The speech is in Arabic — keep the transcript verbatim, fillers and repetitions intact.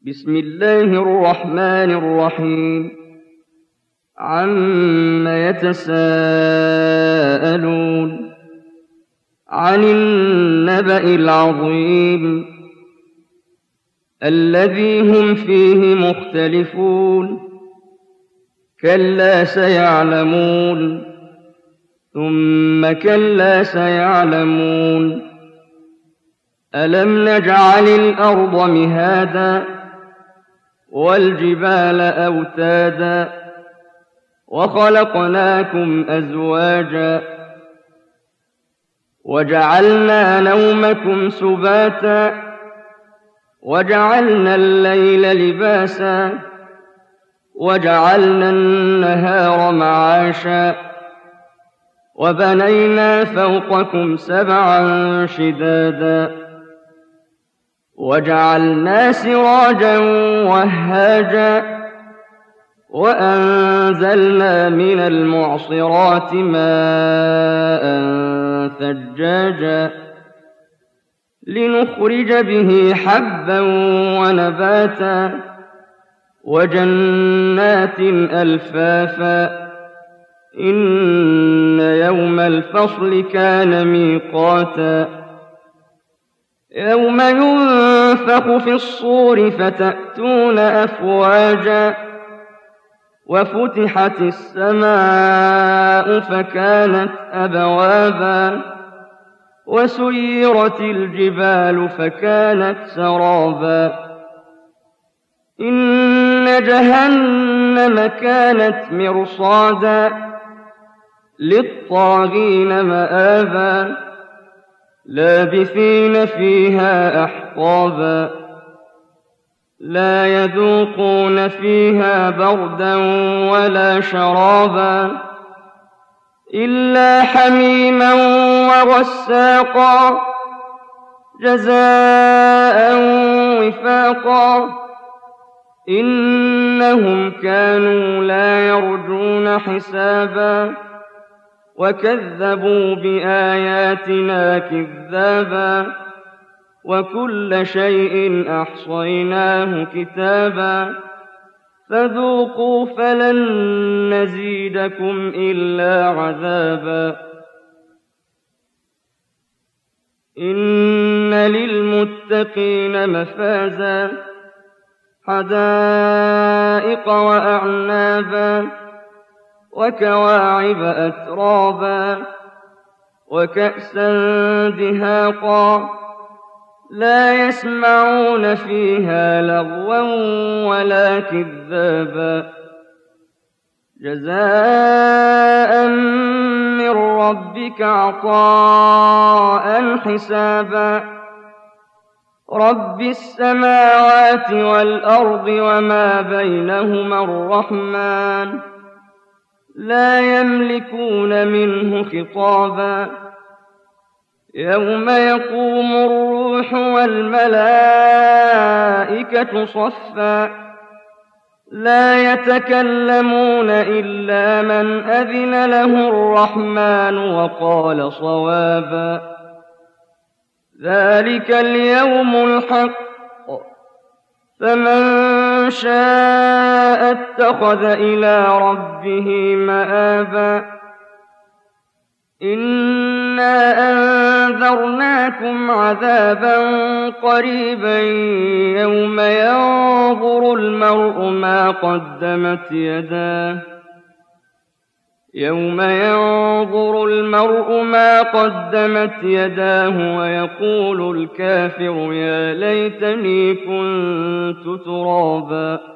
بسم الله الرحمن الرحيم عم يتساءلون عن النبأ العظيم الذي هم فيه مختلفون كلا سيعلمون ثم كلا سيعلمون ألم نجعل الأرض مهادا والجبال أوتادا وخلقناكم أزواجا وجعلنا نومكم سباتا وجعلنا الليل لباسا وجعلنا النهار معاشا وبنينا فوقكم سبعا شدادا وجعلنا سراجا وهاجا وأنزلنا من المعصرات ماء ثجاجا لنخرج به حبا ونباتا وجنات ألفافا إن يوم الفصل كان ميقاتا يوم ينفخ في الصور فتأتون أفواجا وفتحت السماء فكانت أبوابا وسيرت الجبال فكانت سرابا إن جهنم كانت مرصادا للطاغين مآبا لابثين فيها أحقابا لا يذوقون فيها بردا ولا شرابا إلا حميما وغساقا جزاء وفاقا إنهم كانوا لا يرجون حسابا وكذبوا بآياتنا كذابا وكل شيء أحصيناه كتابا فذوقوا فلن نزيدكم إلا عذابا إن للمتقين مفازا حدائق وأعنابا وكواعب أترابا وكأسا دهاقا لا يسمعون فيها لغوا ولا كذابا جزاء من ربك عطاء حسابا رب السماوات والأرض وما بينهما الرحمن لا يملكون منه خطابا يوم يقوم الروح والملائكة صفا لا يتكلمون إلا من أذن له الرحمن وقال صوابا ذلك اليوم الحق فمن شاء اتخذ إلى ربه مآبا إنا أنذرناكم عذابا قريبا يوم ينظر المرء ما قدمت يداه يوم ينظر المرء ما قدمت يداه ويقول الكافر يا ليتني كنت ترابا